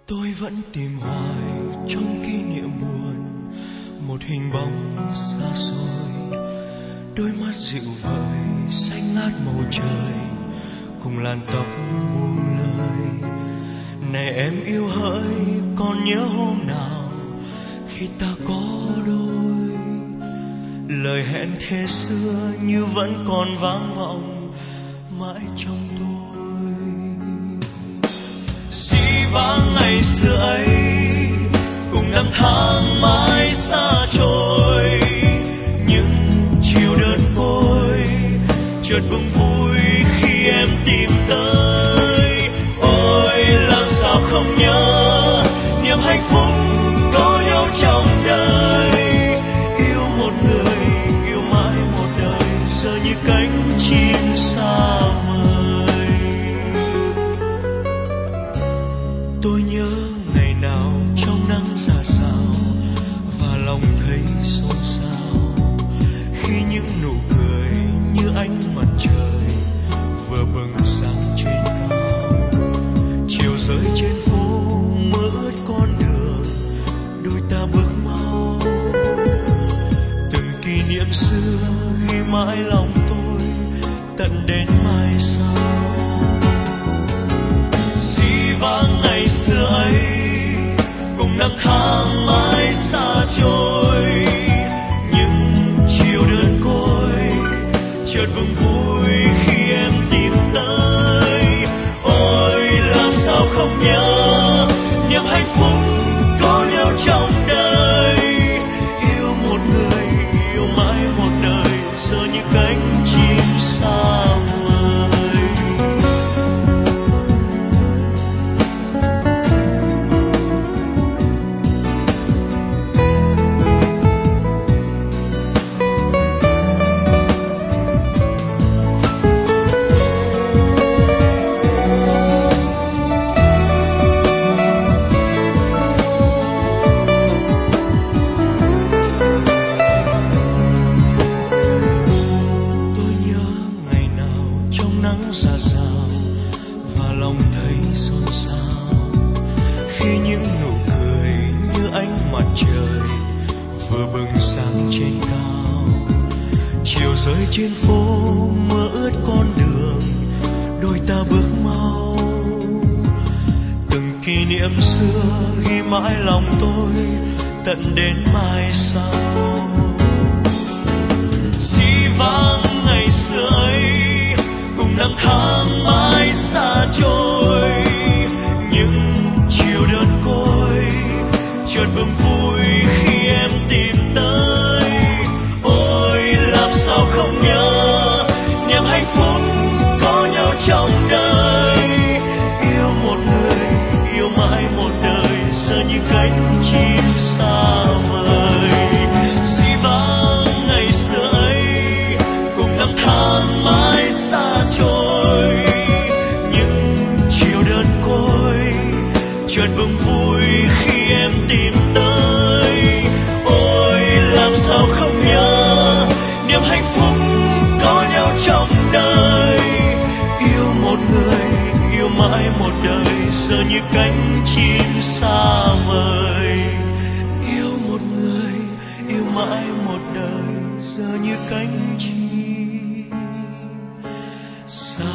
Tôi vẫn tìm hoài trong kỷ niệm buồn một hình bóng xa xôi, đôi mắt dịu vời xanh ngát màu trời cùng làn tóc buông lơi. Này em yêu hỡi, còn nhớ hôm nào khi ta có đôi, lời hẹn thề xưa như vẫn còn vang vọng mãi trong tôi. Dĩ vãng ngày xưa ấy cùng năm tháng mãi xa trôi, những chiều đơn côi chợt bừng vui khi em tìm tới. Ôi làm sao không nhớ niềm hạnh phúc có nhau trong đời, yêu một người yêu mãi một đời giờ như cánh chim xa vời. Tôi nhớ ngày nào trong nắng rả rào và lòng thấy xôn xao khi những nụ cười như ánh mặt trời vừa bừng sáng trên cao. Chiều rơi trên phố mưa ướt con đường, đôi ta bước mau. Từng kỷ niệm xưa ghi mãi lòng tôi tận đến mai sau. Dĩ vãng ngày xưa ấy cùng năm tháng mãi xa trôi, những chiều đơn côi chợt bừng vui khi em tìm tới. Ôi làm sao không nhớ niềm hạnh phúc có nhau trong đời, yêu một người yêu mãi một đời giờ như cánh chim xa vời. Tôi nhớ ngày nào trong nắng rả rào và lòng thấy xôn xao khi những nụ cười như ánh mặt trời vừa bừng sáng trên cao. Chiều rơi trên phố mưa ướt con đường, đôi ta bước mau. Từng kỷ niệm xưa ghi mãi lòng tôi tận đến mai sau. Dĩ vãng ngày xưa ấy cùng năm tháng mãi xa trôi, những chiều đơn côi chợt bừng vui khi em tìm tới. Ôi làm sao không nhớ niềm hạnh phúc có nhau trong đời, yêu một người yêu mãi một đời giờ như cánh chim xa vời. Dĩ vãng ngày xưa ấy cùng năm tháng mãi xa trôi, những chiều đơn côi chợt bừng vui khi em tìm tới. Ôi làm sao không nhớ niềm hạnh phúc có nhau trong đời, yêu một người yêu mãi một đời giờ như cánh chim xa vời. Yêu một người yêu mãi một đời giờ như cánh chim xa